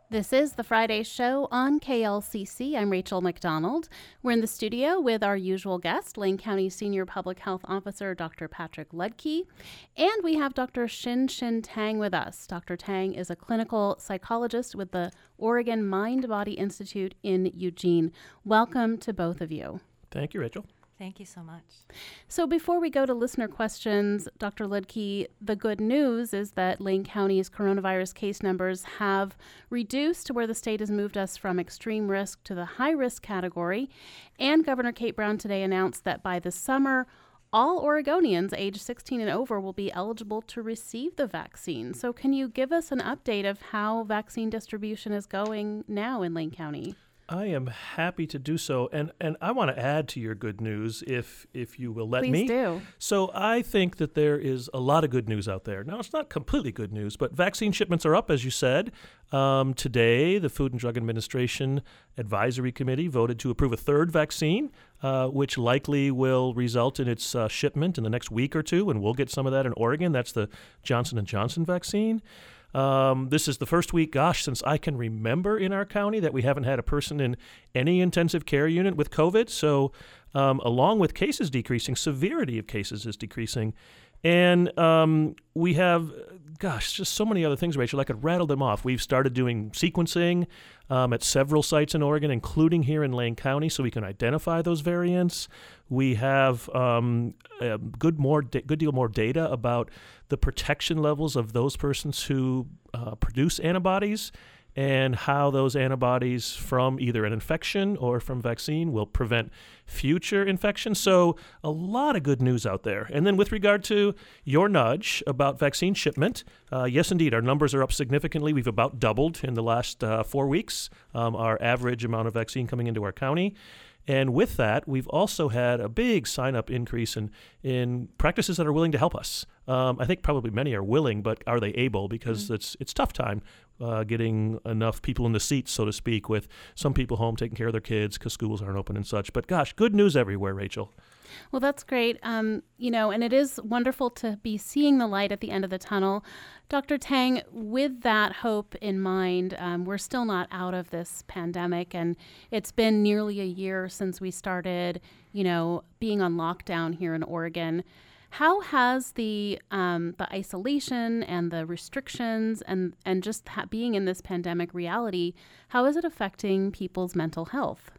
This is the Friday show on KLCC. I'm Rachel McDonald. We're in the studio with our usual guest, Lane County Senior Public Health Officer, Dr. Patrick Ludtke. And we have Dr. Shin Tang with us. Dr. Tang is a clinical psychologist with the Oregon Mind-Body Institute in Eugene. Welcome to both of you. Thank you, Rachel. Thank you so much. So before we go to listener questions, Dr. Ludtke, the good news is that Lane County's coronavirus case numbers have reduced to where the state has moved us from extreme risk to the high risk category. And Governor Kate Brown today announced that by the summer, all Oregonians age 16 and over will be eligible to receive the vaccine. So can you give us an update of how vaccine distribution is going now in Lane County? I am happy to do so, and I want to add to your good news, if you will let me. Please do. So I think that there is a lot of good news out there. Now, it's not completely good news, but vaccine shipments are up, as you said. Today, the Food and Drug Administration Advisory Committee voted to approve a third vaccine, which likely will result in its shipment in the next week or two, and we'll get some of that in Oregon. That's the Johnson & Johnson vaccine. This is the first week, since I can remember in our county that we haven't had a person in any intensive care unit with COVID. So along with cases decreasing, severity of cases is decreasing. And we have, just so many other things, Rachel. I could rattle them off. We've started doing sequencing at several sites in Oregon, including here in Lane County, so we can identify those variants. We have a good deal more data about the protection levels of those persons who produce antibodies and how those antibodies from either an infection or from vaccine will prevent future infections. So a lot of good news out there. And then with regard to your nudge about vaccine shipment, yes, indeed, our numbers are up significantly. We've about doubled in the last 4 weeks, our average amount of vaccine coming into our county. And with that, we've also had a big sign-up increase in practices that are willing to help us. I think probably many are willing, but are they able? Because it's tough time getting enough people in the seats, so to speak, with some people home taking care of their kids because schools aren't open and such. But good news everywhere, Rachel. Well, that's great. And it is wonderful to be seeing the light at the end of the tunnel. Dr. Tang, with that hope in mind, we're still not out of this pandemic, and it's been nearly a year since we started, being on lockdown here in Oregon. How has the isolation and the restrictions and just being in this pandemic reality, how is it affecting people's mental health?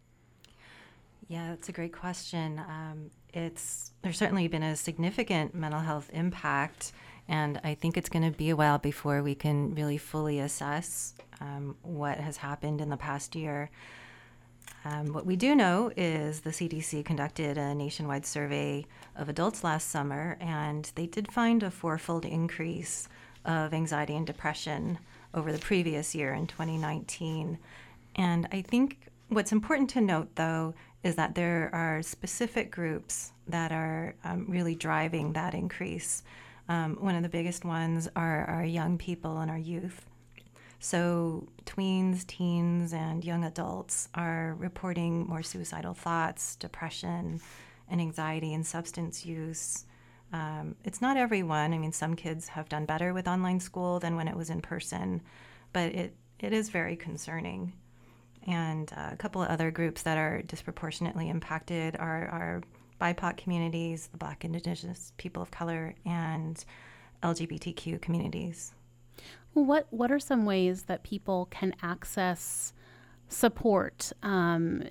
Yeah, that's a great question. There's certainly been a significant mental health impact, and I think it's going to be a while before we can really fully assess what has happened in the past year. What we do know is the CDC conducted a nationwide survey of adults last summer, and they did find a 4-fold increase of anxiety and depression over the previous year in 2019. And I think what's important to note, though, is that there are specific groups that are really driving that increase. One of the biggest ones are our young people and our youth. So tweens, teens, and young adults are reporting more suicidal thoughts, depression, and anxiety and substance use. It's not everyone. I mean, some kids have done better with online school than when it was in person, but it is very concerning. And a couple of other groups that are disproportionately impacted are our BIPOC communities, the Black, Indigenous, people of color, and LGBTQ communities. What are some ways that people can access support, in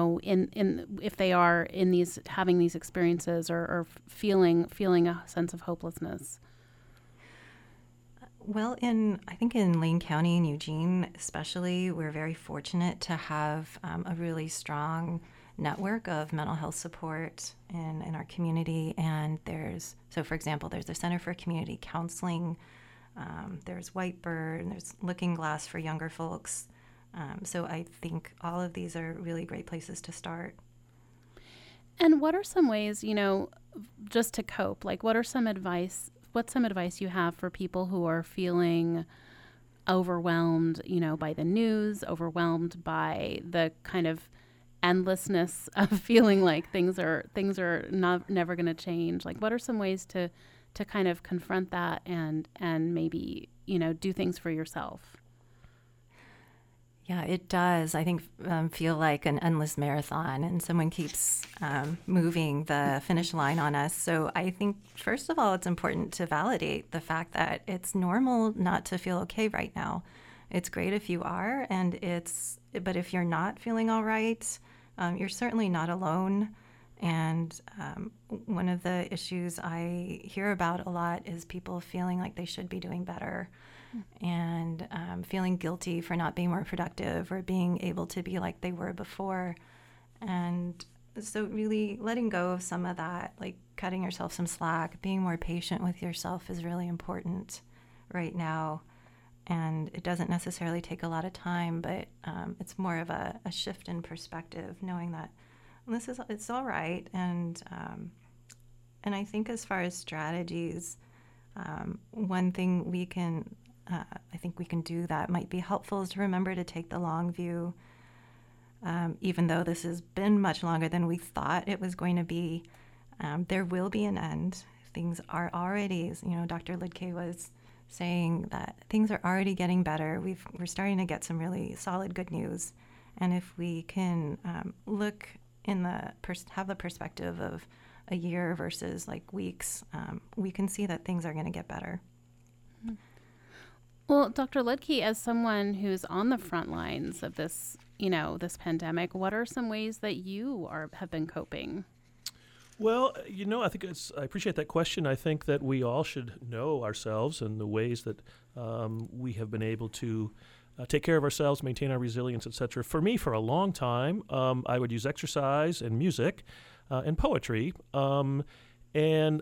if they are having these experiences or feeling a sense of hopelessness? Well, I think in Lane County and Eugene especially, we're very fortunate to have a really strong network of mental health support in our community. And for example, there's the Center for Community Counseling, there's Whitebird, and there's Looking Glass for younger folks. So I think all of these are really great places to start. And what are some ways, just to cope? Like, what's some advice you have for people who are feeling overwhelmed, by the news, overwhelmed by the kind of endlessness of feeling like things are never going to change? Like, what are some ways to kind of confront that and maybe, do things for yourself? Yeah, it does. I think feel like an endless marathon, and someone keeps moving the finish line on us. So I think, first of all, it's important to validate the fact that it's normal not to feel okay right now. It's great if you are, but if you're not feeling all right, you're certainly not alone. And one of the issues I hear about a lot is people feeling like they should be doing better and feeling guilty for not being more productive or being able to be like they were before. And so really letting go of some of that, like cutting yourself some slack, being more patient with yourself is really important right now. And it doesn't necessarily take a lot of time, but it's more of a shift in perspective, knowing that it's all right. And I think as far as strategies, one thing I think we can do that might be helpful is to remember to take the long view. Even though this has been much longer than we thought it was going to be, there will be an end. Things are already, Dr. Lidke was saying that things are already getting better. We're starting to get some really solid good news. And if we can look have the perspective of a year versus like weeks, we can see that things are going to get better. Well, Dr. Lidke, as someone who's on the front lines of this, this pandemic, what are some ways that you have been coping? Well, I think I appreciate that question. I think that we all should know ourselves and the ways that we have been able to take care of ourselves, maintain our resilience, et cetera. For me, for a long time, I would use exercise and music and poetry. And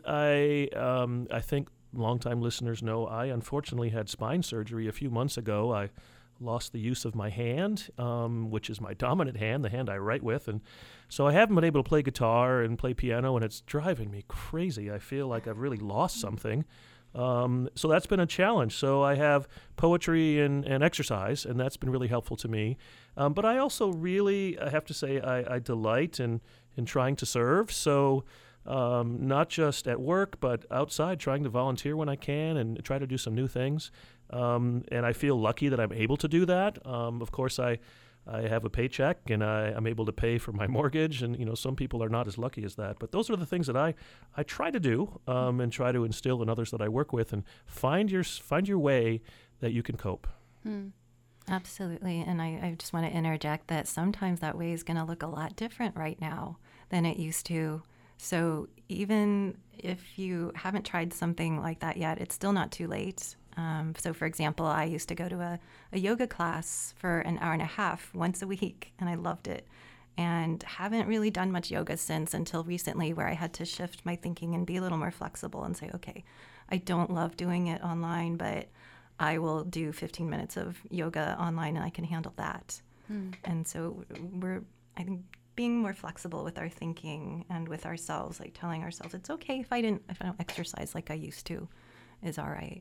I think longtime listeners know I unfortunately had spine surgery a few months ago. I lost the use of my hand, which is my dominant hand, the hand I write with. And so I haven't been able to play guitar and play piano, and it's driving me crazy. I feel like I've really lost something. So that's been a challenge. So I have poetry and exercise, and that's been really helpful to me. But I also really, I have to say, I delight in trying to serve. So not just at work, but outside, trying to volunteer when I can and try to do some new things. And I feel lucky that I'm able to do that. Of course, I have a paycheck and I'm able to pay for my mortgage, and some people are not as lucky as that. But those are the things that I try to do and try to instill in others that I work with, and find your way that you can cope. Absolutely. And I just want to interject that sometimes that way is going to look a lot different right now than it used to. So even if you haven't tried something like that yet, it's still not too late. So, for example, I used to go to a yoga class for an hour and a half once a week, and I loved it. And haven't really done much yoga since, until recently, where I had to shift my thinking and be a little more flexible and say, okay, I don't love doing it online, but I will do 15 minutes of yoga online and I can handle that. And so I think, being more flexible with our thinking and with ourselves, like telling ourselves it's okay if I don't exercise like I used to, is all right.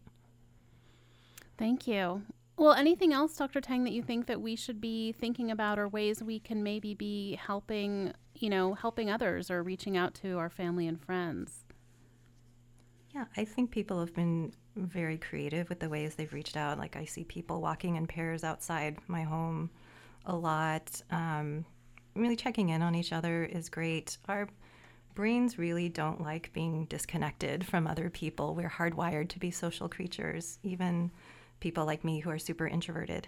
Thank you. Well, anything else, Dr. Tang, that you think that we should be thinking about, or ways we can maybe be helping others or reaching out to our family and friends? Yeah, I think people have been very creative with the ways they've reached out. Like, I see people walking in pairs outside my home a lot. Really checking in on each other is great. Our brains really don't like being disconnected from other people. We're hardwired to be social creatures, even people like me who are super introverted.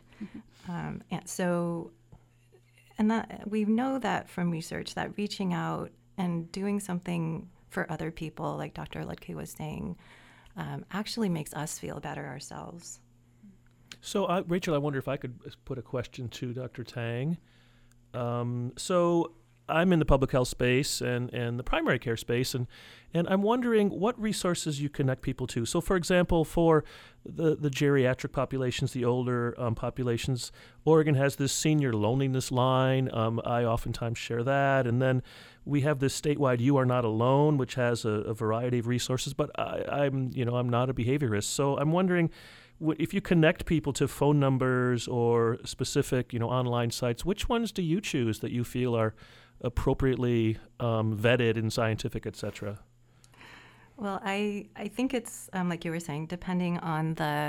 And that we know that from research, that reaching out and doing something for other people, like Dr. Lidke was saying, actually makes us feel better ourselves. So, Rachel, I wonder if I could put a question to Dr. Tang. So I'm in the public health space and the primary care space, and I'm wondering what resources you connect people to. So, for example, for the geriatric populations, the older populations, Oregon has this senior loneliness line. I oftentimes share that. And then we have this statewide You Are Not Alone, which has a variety of resources. But I'm not a behaviorist. So I'm wondering, if you connect people to phone numbers or specific, online sites, which ones do you choose that you feel are appropriately vetted and scientific, et cetera? Well, I think it's, like you were saying, depending on the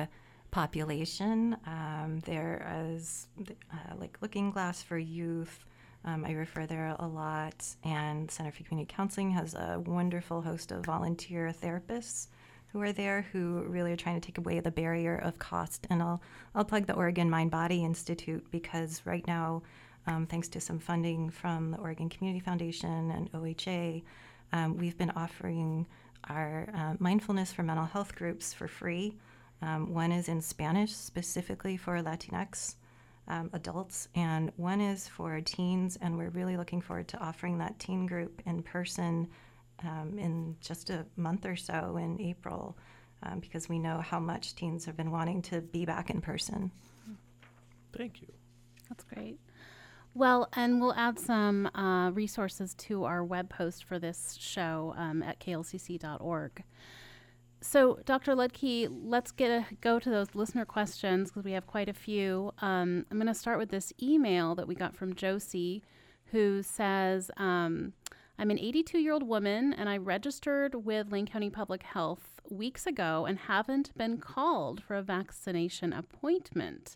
population. There is like Looking Glass for Youth. I refer there a lot, and Center for Community Counseling has a wonderful host of volunteer therapists who are there, who really are trying to take away the barrier of cost. And I'll plug the Oregon Mind Body Institute, because right now, thanks to some funding from the Oregon Community Foundation and OHA, we've been offering our mindfulness for mental health groups for free. One is in Spanish specifically for Latinx adults, and one is for teens, and we're really looking forward to offering that teen group in person in just a month or so in April, because we know how much teens have been wanting to be back in person. Thank you. That's great. Well, and we'll add some resources to our web post for this show at klcc.org. So, Dr. Ludtke, let's go to those listener questions, because we have quite a few. I'm going to start with this email that we got from Josie, who says, I'm an 82-year-old woman, and I registered with Lane County Public Health weeks ago and haven't been called for a vaccination appointment.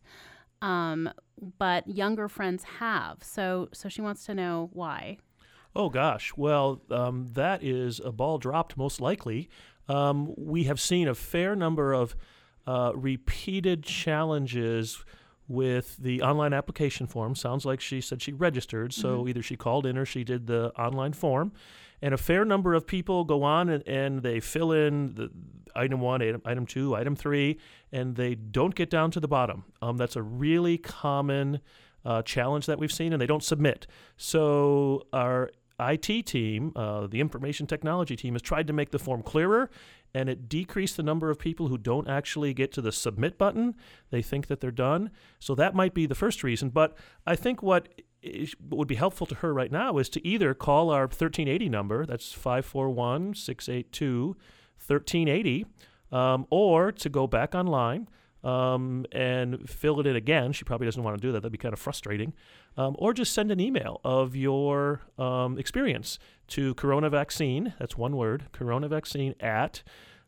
But younger friends have. So she wants to know why. Oh, gosh. Well, that is a ball dropped, most likely. We have seen a fair number of repeated challenges with the online application form. Sounds like she said she registered, so either she called in or she did the online form. And a fair number of people go on and they fill in the item 1, item 2, item 3, and they don't get down to the bottom. That's a really common challenge that we've seen, and they don't submit. So our IT team, the information technology team, has tried to make the form clearer, and it decreased the number of people who don't actually get to the submit button. They think that they're done. So that might be the first reason. But I think what would be helpful to her right now is to either call our 1380 number, that's 541-682-1380, or to go back online and fill it in again. She probably doesn't want to do that. That'd be kind of frustrating. Or just send an email of your experience to coronavaccine, that's one word, coronavaccine at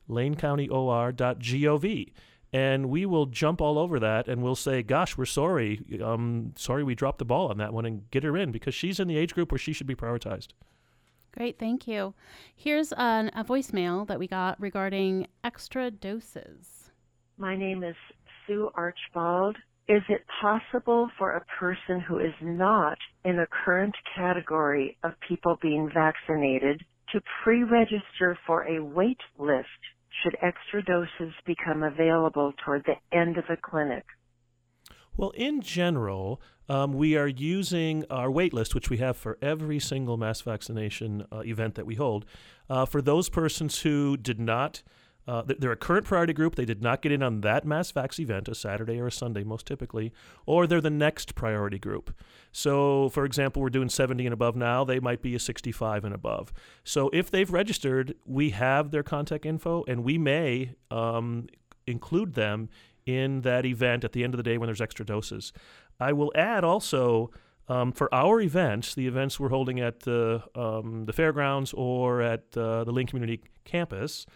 lanecountyor.gov. And we will jump all over that, and we'll say, gosh, we're sorry. Sorry we dropped the ball on that one, and get her in, because she's in the age group where she should be prioritized. Great, thank you. Here's a voicemail that we got regarding extra doses. My name is Sue Archibald. Is it possible for a person who is not in a current category of people being vaccinated to pre-register for a wait list should extra doses become available toward the end of the clinic? Well, in general, we are using our wait list, which we have for every single mass vaccination event that we hold, for those persons who did not they're a current priority group. They did not get in on that mass vax event, a Saturday or a Sunday most typically, or they're the next priority group. So, for example, we're doing 70 and above now. They might be a 65 and above. So if they've registered, we have their contact info, and we may include them in that event at the end of the day when there's extra doses. I will add also, for our events, the events we're holding at the fairgrounds or at the Lane Community Campus,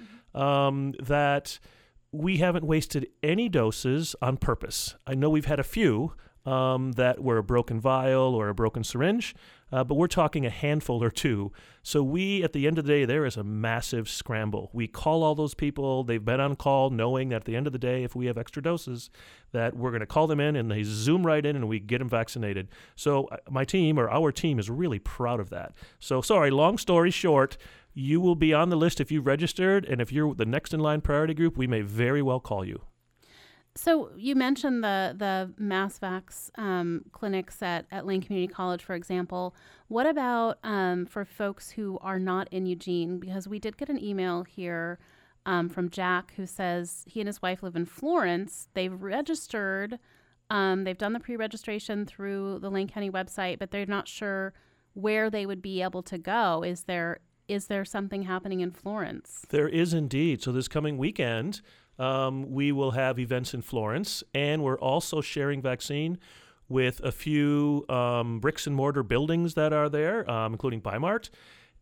that we haven't wasted any doses on purpose. I know we've had a few that were a broken vial or a broken syringe, but we're talking a handful or two. So we, at the end of the day, there is a massive scramble. We call all those people. They've been on call knowing that at the end of the day, if we have extra doses, that we're going to call them in, and they zoom right in and we get them vaccinated. So my team, or our team, is really proud of that. So sorry, long story short, you will be on the list if you've registered, and if you're the next in line priority group, we may very well call you. So you mentioned the mass vax clinics at Lane Community College, for example. What about for folks who are not in Eugene? Because we did get an email here from Jack, who says he and his wife live in Florence. They've registered. They've done the pre-registration through the Lane County website, but they're not sure where they would be able to go. Is there something happening in Florence? There is indeed. So this coming weekend, we will have events in Florence, and we're also sharing vaccine with a few bricks and mortar buildings that are there, including Bimart.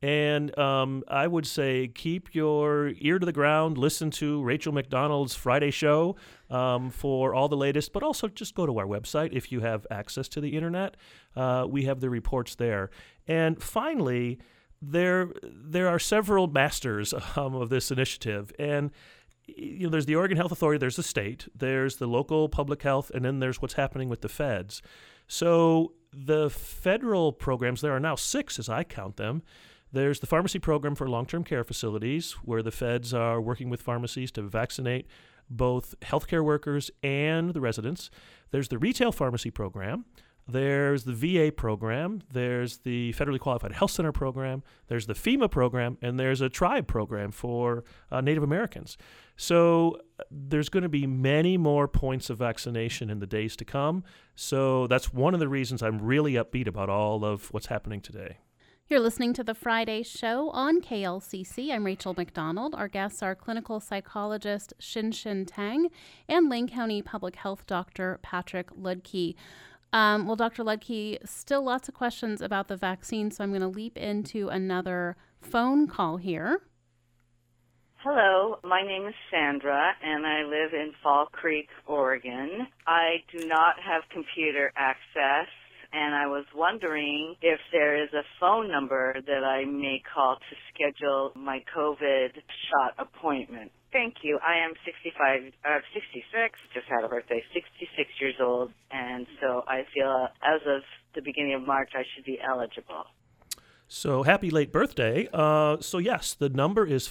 And I would say keep your ear to the ground, listen to Rachel McDonald's Friday show for all the latest, but also just go to our website if you have access to the internet. We have the reports there. And finally, there are several masters of this initiative. And there's the Oregon Health Authority, there's the state, there's the local public health, and then there's what's happening with the feds. So the federal programs, there are now 6 as I count them. There's the pharmacy program for long-term care facilities, where the feds are working with pharmacies to vaccinate both healthcare workers and the residents. There's the retail pharmacy program. There's the VA program. There's the Federally Qualified Health Center program. There's the FEMA program, and there's a tribe program for Native Americans. So there's going to be many more points of vaccination in the days to come. So that's one of the reasons I'm really upbeat about all of what's happening today. You're listening to the Friday show on KLCC. I'm Rachel McDonald. Our guests are clinical psychologist Shin Tang and Lane County Public Health Dr. Patrick Ludke. Well, Dr. Ludke, still lots of questions about the vaccine, so I'm going to leap into another phone call here. Hello, my name is Sandra, and I live in Fall Creek, Oregon. I do not have computer access, and I was wondering if there is a phone number that I may call to schedule my COVID shot appointment. Thank you. I am 66, just had a birthday, 66 years old, and so I feel as of the beginning of March I should be eligible. So happy late birthday. So yes, the number is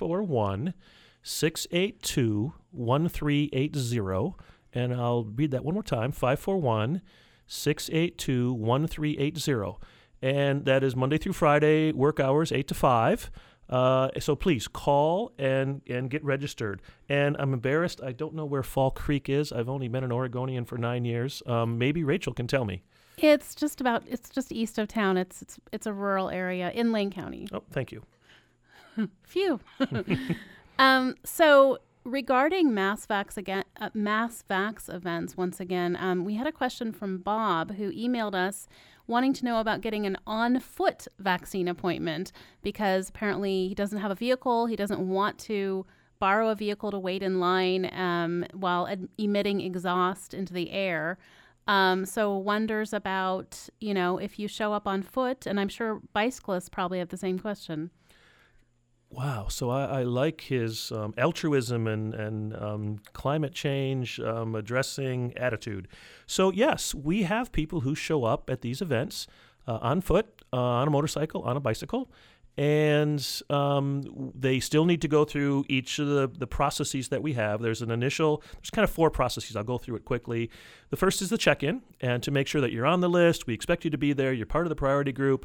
541-682-1380, and I'll read that one more time, 541-682-1380. And that is Monday through Friday, work hours 8 to 5. So please call and get registered. And I'm embarrassed, I don't know where Fall Creek is. I've only been an Oregonian for 9 years. Maybe Rachel can tell me. It's just east of town. It's a rural area in Lane County. Oh, thank you. Phew. So regarding mass vax events, once again, we had a question from Bob who emailed us wanting to know about getting an on-foot vaccine appointment because apparently he doesn't have a vehicle. He doesn't want to borrow a vehicle to wait in line while emitting exhaust into the air. So wonders about, if you show up on foot, and I'm sure bicyclists probably have the same question. Wow. So I like his altruism and climate change addressing attitude. So yes, we have people who show up at these events on foot, on a motorcycle, on a bicycle, and they still need to go through each of the processes that we have. There's kind of 4 processes. I'll go through it quickly. The first is the check-in, and to make sure that you're on the list. We expect you to be there. You're part of the priority group.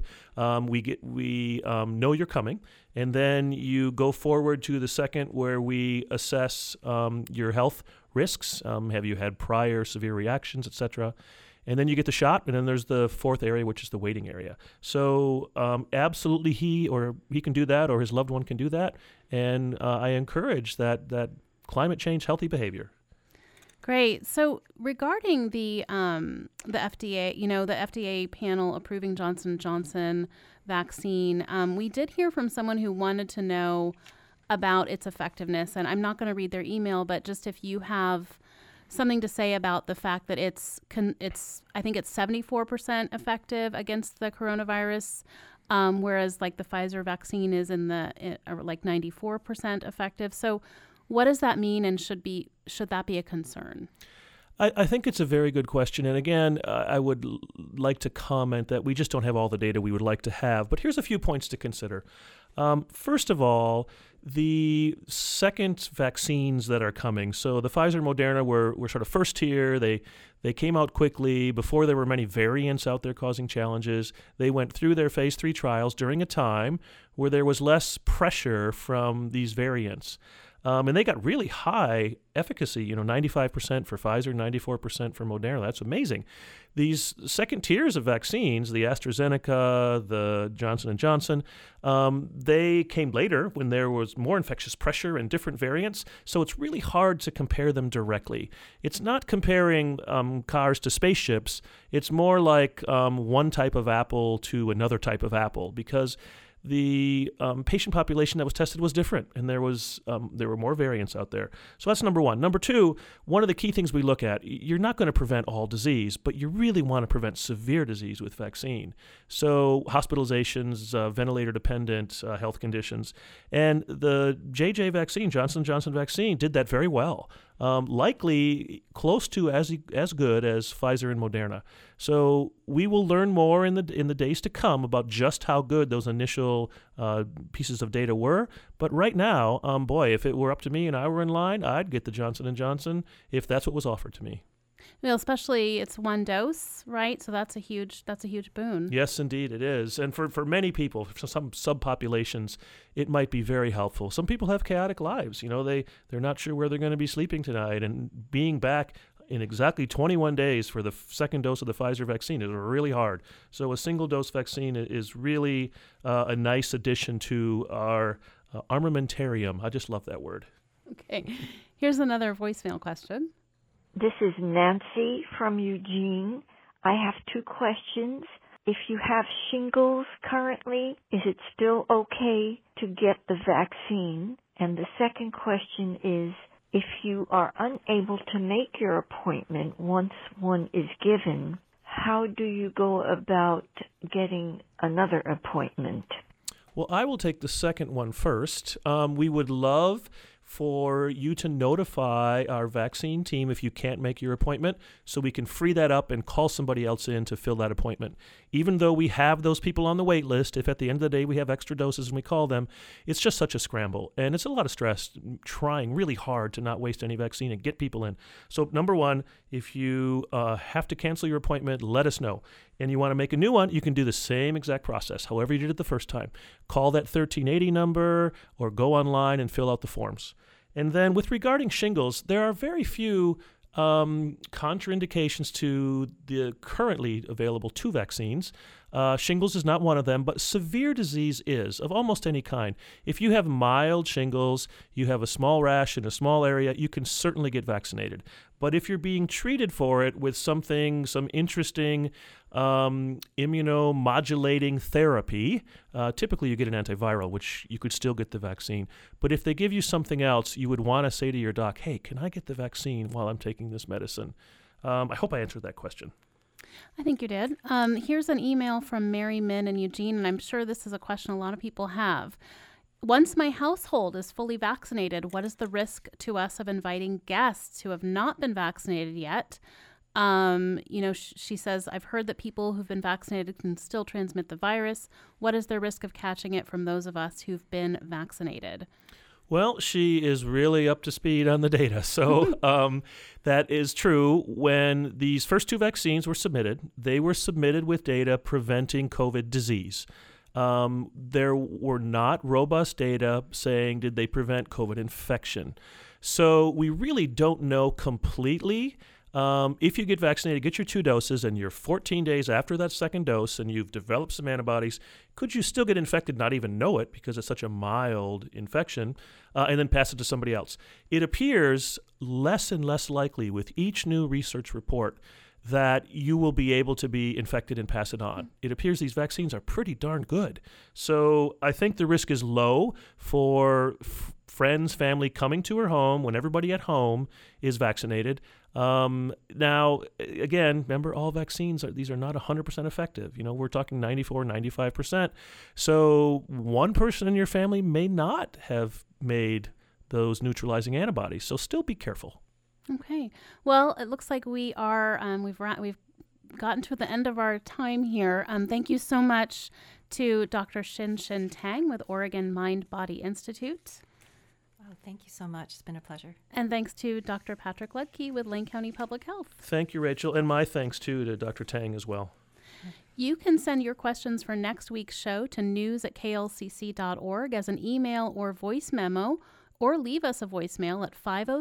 We know you're coming, and then you go forward to the second where we assess your health risks. Have you had prior severe reactions, etc.? And then you get the shot, and then there's the 4th area, which is the waiting area. So absolutely he can do that, or his loved one can do that. And I encourage that climate change healthy behavior. Great. So regarding the FDA, the FDA panel approving Johnson & Johnson vaccine, we did hear from someone who wanted to know about its effectiveness. And I'm not going to read their email, but just if you have something to say about the fact that it's I think it's 74% effective against the coronavirus, whereas like the Pfizer vaccine is like 94% effective. So what does that mean, and should that be a concern? I think it's a very good question. And again, I would like to comment that we just don't have all the data we would like to have. But here's a few points to consider. First of all, the second vaccines that are coming, so the Pfizer and Moderna were sort of first tier. They came out quickly before there were many variants out there causing challenges. They went through their phase 3 trials during a time where there was less pressure from these variants. And they got really high efficacy, 95% for Pfizer, 94% for Moderna. That's amazing. These second tiers of vaccines, the AstraZeneca, the Johnson & Johnson, they came later when there was more infectious pressure and different variants. So it's really hard to compare them directly. It's not comparing cars to spaceships. It's more like one type of apple to another type of apple, because the patient population that was tested was different, and there were more variants out there. So that's number one. Number two, one of the key things we look at, you're not going to prevent all disease, but you really want to prevent severe disease with vaccine. So hospitalizations, ventilator-dependent health conditions. And the J.J. vaccine, Johnson & Johnson vaccine, did that very well. Likely close to as good as Pfizer and Moderna. So we will learn more in the days to come about just how good those initial pieces of data were. But right now, boy, if it were up to me and I were in line, I'd get the Johnson & Johnson if that's what was offered to me. Well, especially it's one dose, right? So that's a huge boon. Yes, indeed, it is. And for many people, for some subpopulations, it might be very helpful. Some people have chaotic lives. They're not sure where they're going to be sleeping tonight, and being back in exactly 21 days for the second dose of the Pfizer vaccine is really hard. So a single-dose vaccine is really a nice addition to our armamentarium. I just love that word. Okay. Here's another voicemail question. This is Nancy from Eugene. I have 2 questions. If you have shingles currently, is it still okay to get the vaccine? And the second question is, if you are unable to make your appointment once one is given, how do you go about getting another appointment? Well, I will take the second one first. We would love for you to notify our vaccine team if you can't make your appointment, so we can free that up and call somebody else in to fill that appointment. Even though we have those people on the wait list, if at the end of the day we have extra doses and we call them, it's just such a scramble. And it's a lot of stress trying really hard to not waste any vaccine and get people in. So number one, if you have to cancel your appointment, let us know. And you want to make a new one, you can do the same exact process, however you did it the first time. Call that 1380 number or go online and fill out the forms. And then with regarding shingles, there are very few contraindications to the currently available 2 vaccines. Shingles is not one of them, but severe disease is, of almost any kind. If you have mild shingles, you have a small rash in a small area, you can certainly get vaccinated. But if you're being treated for it with some interesting immunomodulating therapy, typically you get an antiviral, which you could still get the vaccine. But if they give you something else, you would want to say to your doc, hey, can I get the vaccine while I'm taking this medicine? I hope I answered that question. I think you did. Here's an email from Mary Min in Eugene, and I'm sure this is a question a lot of people have. Once my household is fully vaccinated, what is the risk to us of inviting guests who have not been vaccinated yet? She says, I've heard that people who've been vaccinated can still transmit the virus. What is the risk of catching it from those of us who've been vaccinated? Well, she is really up to speed on the data. So that is true. When these first 2 vaccines were submitted, they were submitted with data preventing COVID disease. There were not robust data saying, did they prevent COVID infection? So we really don't know completely. If you get vaccinated, get your 2 doses, and you're 14 days after that second dose and you've developed some antibodies, could you still get infected, not even know it because it's such a mild infection, and then pass it to somebody else? It appears less and less likely with each new research report that you will be able to be infected and pass it on. It appears these vaccines are pretty darn good. So I think the risk is low for friends, family coming to her home when everybody at home is vaccinated. Now, again, remember, all vaccines these are not 100% effective. We're talking 94, 95%. So one person in your family may not have made those neutralizing antibodies. So still be careful. Okay. Well, it looks like we are, we've gotten to the end of our time here. Thank you so much to Dr. Shin Tang with Oregon Mind Body Institute. Oh, thank you so much. It's been a pleasure. And thanks to Dr. Patrick Ludke with Lane County Public Health. Thank you, Rachel. And my thanks, too, to Dr. Tang as well. You can send your questions for next week's show to news@klcc.org as an email or voice memo, or leave us a voicemail at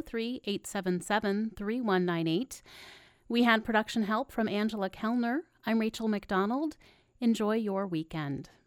503-877-3198. We had production help from Angela Kellner. I'm Rachel McDonald. Enjoy your weekend.